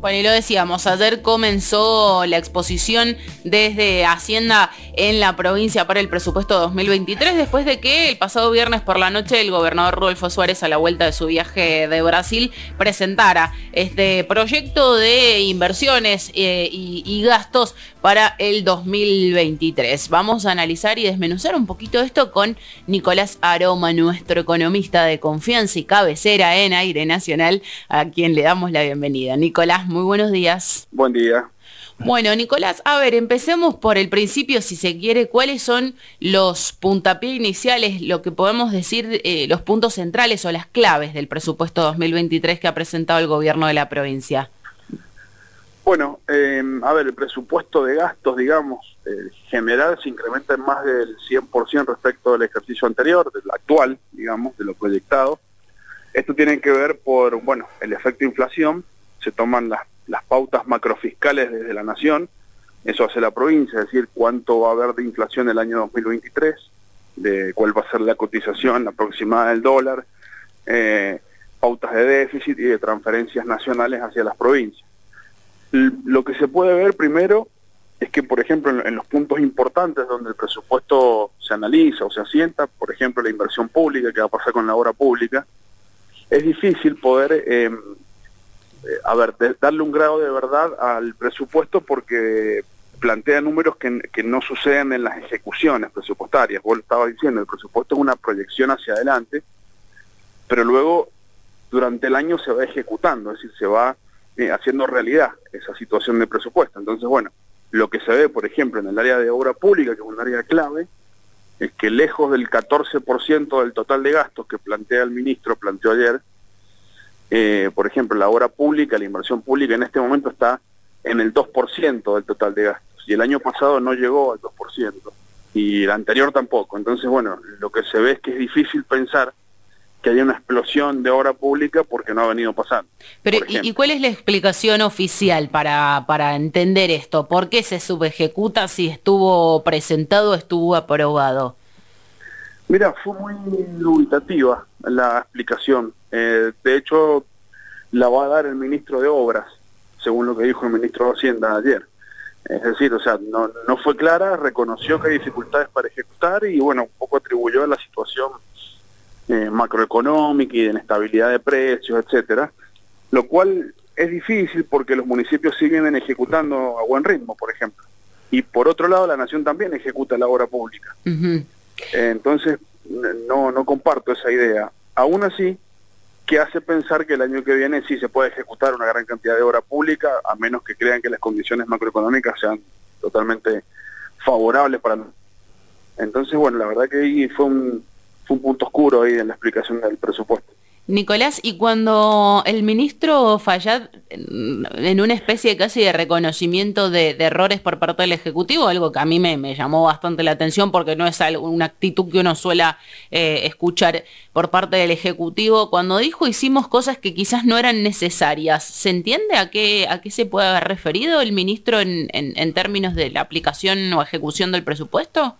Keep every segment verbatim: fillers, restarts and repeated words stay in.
Bueno, y lo decíamos, ayer comenzó la exposición desde Hacienda en la provincia para el presupuesto dos mil veintitrés, después de que el pasado viernes por la noche el gobernador Rodolfo Suárez, a la vuelta de su viaje de Brasil, presentara este proyecto de inversiones eh, y, y gastos para el dos mil veintitrés. Vamos a analizar y desmenuzar un poquito esto con Nicolás Aroma, nuestro economista de confianza y cabecera en Aire Nacional, a quien le damos la bienvenida. Nicolás, muy buenos días. Buen día. Bueno, Nicolás, a ver, empecemos por el principio, si se quiere. ¿Cuáles son los puntapiés iniciales, lo que podemos decir, eh, los puntos centrales o las claves del presupuesto dos mil veintitrés que ha presentado el gobierno de la provincia? Bueno, eh, a ver, el presupuesto de gastos, digamos, eh, general se incrementa en más del cien por ciento respecto del ejercicio anterior, del actual, digamos, de lo proyectado. Esto tiene que ver por, bueno, el efecto inflación. Se toman las, las pautas macrofiscales desde la nación, eso hace la provincia, es decir, cuánto va a haber de inflación el año dos mil veintitrés, de cuál va a ser la cotización aproximada del dólar, eh, pautas de déficit y de transferencias nacionales hacia las provincias. L- lo que se puede ver primero es que, por ejemplo, en, en los puntos importantes donde el presupuesto se analiza o se asienta, por ejemplo, la inversión pública, que va a pasar con la obra pública, es difícil poder... Eh, a ver, de, darle un grado de verdad al presupuesto porque plantea números que, que no suceden en las ejecuciones presupuestarias. Vos lo estabas diciendo, el presupuesto es una proyección hacia adelante, pero luego durante el año se va ejecutando, es decir, se va eh, haciendo realidad esa situación de presupuesto. Entonces, bueno, lo que se ve, por ejemplo, en el área de obra pública, que es un área clave, es que lejos del catorce por ciento del total de gastos que plantea el ministro, planteó ayer, Eh, por ejemplo, la obra pública, la inversión pública en este momento está en el dos por ciento del total de gastos, y el año pasado no llegó al dos por ciento, y el anterior tampoco. Entonces, bueno, lo que se ve es que es difícil pensar que haya una explosión de obra pública porque no ha venido pasando. Pero, ¿y, ¿y cuál es la explicación oficial para, para entender esto? ¿Por qué se subejecuta si estuvo presentado, estuvo aprobado? Mira, fue muy dubitativa la explicación. Eh, de hecho, la va a dar el ministro de Obras, según lo que dijo el ministro de Hacienda ayer. Es decir, o sea, no, no fue clara, reconoció que hay dificultades para ejecutar y, bueno, un poco atribuyó a la situación eh, macroeconómica y de inestabilidad de precios, etcétera, lo cual es difícil porque los municipios siguen ejecutando a buen ritmo, por ejemplo. Y por otro lado, la nación también ejecuta la obra pública. Uh-huh. Entonces, no, no comparto esa idea. Aún así, que hace pensar que el año que viene sí se puede ejecutar una gran cantidad de obra pública, a menos que crean que las condiciones macroeconómicas sean totalmente favorables para... Entonces, bueno, la verdad que ahí fue un, fue un punto oscuro ahí en la explicación del presupuesto. Nicolás, y cuando el ministro Fayad, en una especie casi de reconocimiento de, de errores por parte del Ejecutivo, algo que a mí me, me llamó bastante la atención porque no es algo, una actitud que uno suela eh, escuchar por parte del Ejecutivo, cuando dijo hicimos cosas que quizás no eran necesarias, ¿se entiende a qué, a qué se puede haber referido el ministro en, en, en términos de la aplicación o ejecución del presupuesto?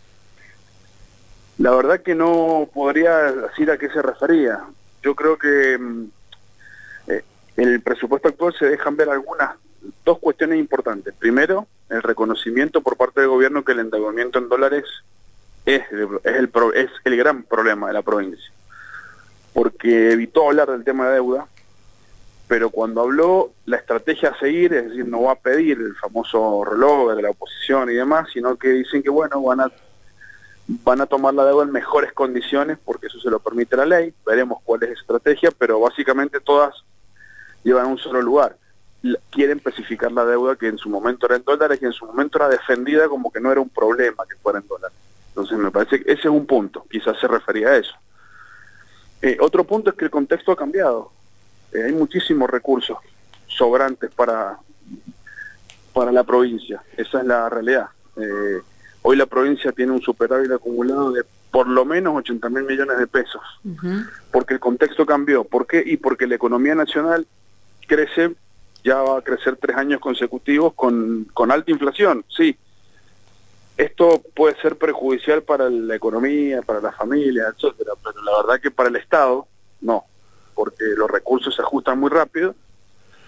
La verdad que no podría decir a qué se refería. Yo creo que eh, en el presupuesto actual se dejan ver algunas, dos cuestiones importantes. Primero, el reconocimiento por parte del gobierno que el endeudamiento en dólares es, es, el, es el gran problema de la provincia. Porque evitó hablar del tema de deuda, pero cuando habló la estrategia a seguir, es decir, no va a pedir el famoso reloj de la oposición y demás, sino que dicen que, bueno, van a van a tomar la deuda en mejores condiciones porque eso se lo permite la ley, veremos cuál es la estrategia, pero básicamente todas llevan a un solo lugar. Quieren especificar la deuda que en su momento era en dólares y en su momento era defendida como que no era un problema que fuera en dólares. Entonces me parece que ese es un punto, quizás se refería a eso. Eh, otro punto es que el contexto ha cambiado. Eh, hay muchísimos recursos sobrantes para, para la provincia, esa es la realidad. Eh, Hoy la provincia tiene un superávit acumulado de por lo menos ochenta mil millones de pesos, uh-huh. porque el contexto cambió. ¿Por qué? Y porque la economía nacional crece, ya va a crecer tres años consecutivos con, con alta inflación, sí. Esto puede ser perjudicial para la economía, para la familia, etcétera, pero la verdad que para el Estado, no, porque los recursos se ajustan muy rápido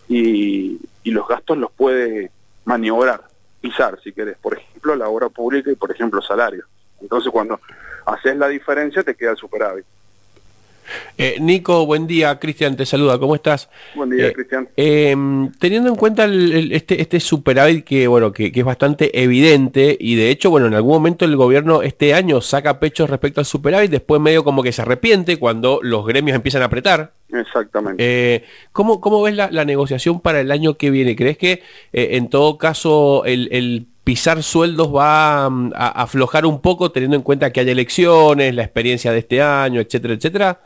y, y los gastos los puede maniobrar, pisar si querés, por ejemplo la obra pública y por ejemplo salarios. Entonces cuando haces la diferencia te queda el superávit. Eh, Nico, buen día. Cristian te saluda, ¿cómo estás? Buen día, eh, Cristian. Eh, teniendo en cuenta el, el, este, este superávit que, bueno, que, que es bastante evidente, y de hecho, bueno, en algún momento el gobierno este año saca pecho respecto al superávit, después medio como que se arrepiente cuando los gremios empiezan a apretar. Exactamente. Eh, ¿cómo, ¿Cómo ves la, la negociación para el año que viene? ¿Crees que eh, en todo caso el, el pisar sueldos va a, a aflojar un poco, teniendo en cuenta que hay elecciones, la experiencia de este año, etcétera, etcétera?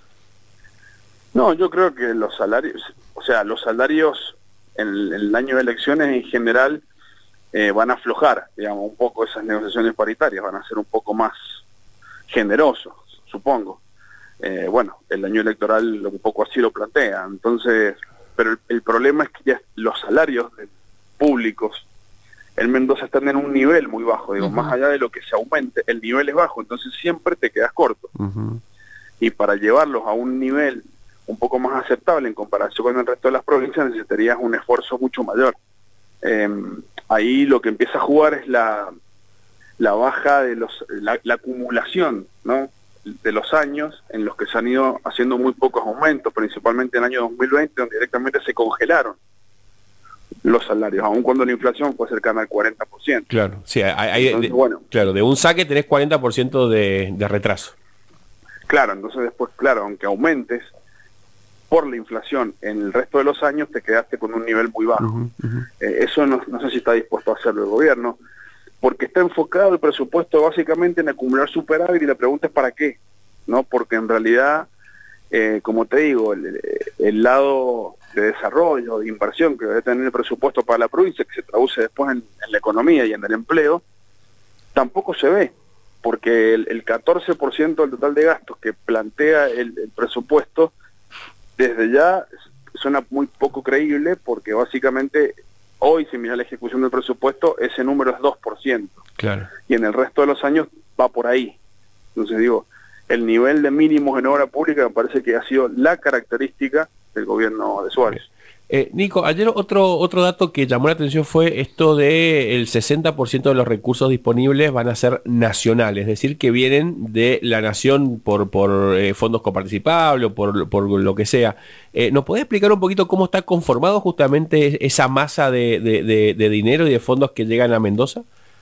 No, yo creo que los salarios, o sea, los salarios en el, en el año de elecciones en general eh, van a aflojar, digamos, un poco esas negociaciones paritarias, van a ser un poco más generosos, supongo. Eh, bueno, el año electoral un poco así lo plantea, entonces, pero el, el problema es que ya los salarios de, públicos en Mendoza están en un nivel muy bajo, digo, uh-huh. más allá de lo que se aumente, el nivel es bajo, entonces siempre te quedas corto. Uh-huh. Y para llevarlos a un nivel un poco más aceptable en comparación con el resto de las provincias necesitarías un esfuerzo mucho mayor. Eh, ahí lo que empieza a jugar es la, la baja de los, la, la acumulación, ¿no?, de los años en los que se han ido haciendo muy pocos aumentos, principalmente en el año dos mil veinte, donde directamente se congelaron los salarios, aun cuando la inflación fue cercana al cuarenta por ciento. Claro, sí, hay, hay entonces, de, bueno, claro, de un saque tenés cuarenta por ciento de, de retraso. Claro, entonces después, claro, aunque aumentes por la inflación en el resto de los años, te quedaste con un nivel muy bajo. Uh-huh, uh-huh. Eh, eso no, no sé si está dispuesto a hacerlo el gobierno, porque está enfocado el presupuesto básicamente en acumular superávit, y la pregunta es ¿para qué? ¿No? Porque en realidad, eh, como te digo, el, el lado de desarrollo, de inversión que debe tener el presupuesto para la provincia, que se traduce después en, en la economía y en el empleo, tampoco se ve, porque el, el catorce por ciento del total de gastos que plantea el, el presupuesto desde ya suena muy poco creíble, porque básicamente hoy, si miras la ejecución del presupuesto, ese número es dos por ciento. Claro. Y en el resto de los años va por ahí. Entonces digo, el nivel de mínimos en obra pública me parece que ha sido la característica del gobierno de Suárez. Eh, Nico, ayer otro otro dato que llamó la atención fue esto de el sesenta por ciento de los recursos disponibles van a ser nacionales, es decir, que vienen de la nación por por eh, fondos coparticipables o por, por lo que sea. Eh, ¿Nos podés explicar un poquito cómo está conformado justamente esa masa de, de, de, de dinero y de fondos que llegan a Mendoza?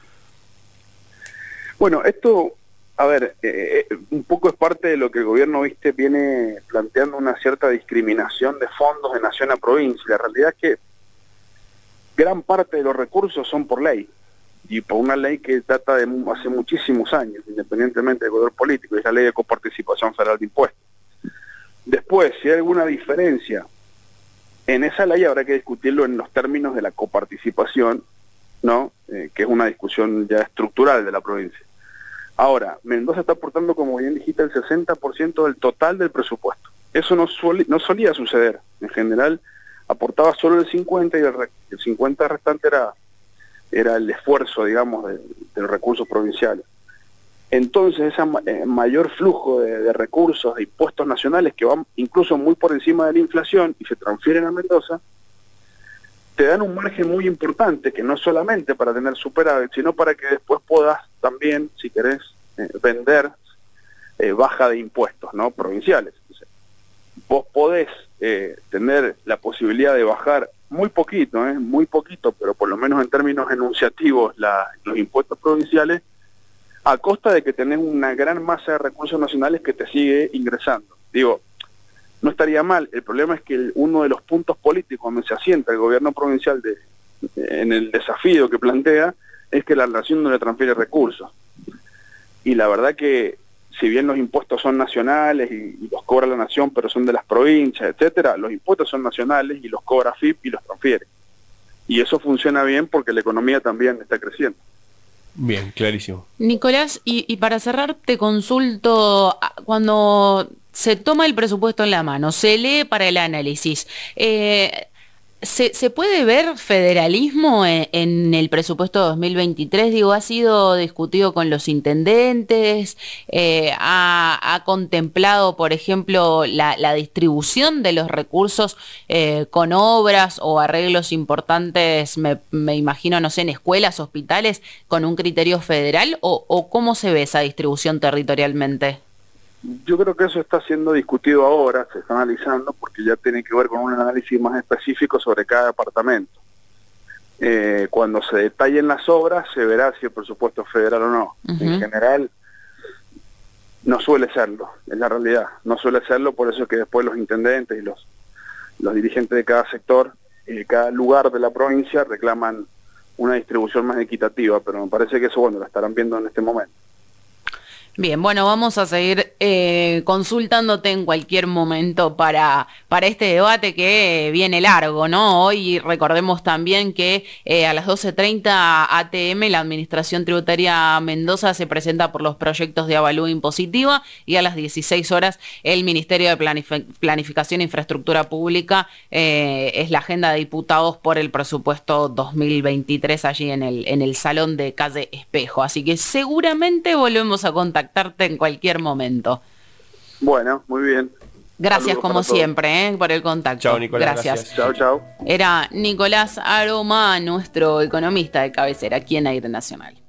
Bueno, esto, a ver, eh, eh, un poco es parte de lo que el gobierno, viste, viene planteando una cierta discriminación de fondos de nación a provincia. La realidad es que gran parte de los recursos son por ley, y por una ley que data de hace muchísimos años, independientemente del color político, es la ley de coparticipación federal de impuestos. Después, si hay alguna diferencia en esa ley, habrá que discutirlo en los términos de la coparticipación, ¿no? Eh, que es una discusión ya estructural de la provincia. Ahora, Mendoza está aportando, como bien dijiste, el sesenta por ciento del total del presupuesto. Eso no, suele, no solía suceder. En general, aportaba solo el cincuenta por ciento y el, el cincuenta por ciento restante era, era el esfuerzo, digamos, de, de los recursos provinciales. Entonces, ese eh, mayor flujo de, de recursos, de impuestos nacionales, que van incluso muy por encima de la inflación y se transfieren a Mendoza, te dan un margen muy importante, que no solamente para tener superávit, sino para que después puedas también, si querés, eh, vender eh, baja de impuestos, ¿no?, provinciales. Entonces, vos podés eh, tener la posibilidad de bajar muy poquito, ¿eh? muy poquito, pero por lo menos en términos enunciativos, la, los impuestos provinciales, a costa de que tenés una gran masa de recursos nacionales que te sigue ingresando. Digo, no estaría mal. El problema es que el, uno de los puntos políticos donde se asienta el gobierno provincial de, en el desafío que plantea es que la nación no le transfiere recursos. Y la verdad que, si bien los impuestos son nacionales y, y los cobra la nación, pero son de las provincias, etcétera, los impuestos son nacionales y los cobra F I P y los transfiere. Y eso funciona bien porque la economía también está creciendo. Bien, clarísimo. Nicolás, y, y para cerrar te consulto, cuando se toma el presupuesto en la mano, se lee para el análisis, eh, ¿Se, ¿Se puede ver federalismo en, en el presupuesto dos mil veintitrés? Digo, ¿ha sido discutido con los intendentes? Eh, ha, ¿Ha contemplado, por ejemplo, la, la distribución de los recursos eh, con obras o arreglos importantes, me, me imagino, no sé, en escuelas, hospitales, con un criterio federal? ¿O, o cómo se ve esa distribución territorialmente? Yo creo que eso está siendo discutido ahora, se está analizando, porque ya tiene que ver con un análisis más específico sobre cada departamento. Eh, cuando se detallen las obras, se verá si el presupuesto es federal o no. Uh-huh. En general, no suele serlo, es la realidad. No suele serlo, por eso es que después los intendentes y los, los dirigentes de cada sector y de cada lugar de la provincia reclaman una distribución más equitativa, pero me parece que eso, bueno, lo estarán viendo en este momento. Bien, bueno, vamos a seguir eh, consultándote en cualquier momento para, para este debate que viene largo, ¿no? Hoy recordemos también que eh, a las doce treinta A T M, la Administración Tributaria Mendoza, se presenta por los proyectos de avalúo impositiva, y a las dieciséis horas el Ministerio de Planif- Planificación e Infraestructura Pública eh, es la agenda de diputados por el presupuesto dos mil veintitrés allí en el, en el Salón de Calle Espejo. Así que seguramente volvemos a contactar en cualquier momento. Bueno, muy bien. Gracias como siempre eh, por el contacto. Chao, Nicolás. Gracias. Chao, chao. Era Nicolás Aroma, nuestro economista de cabecera aquí en Aire Nacional.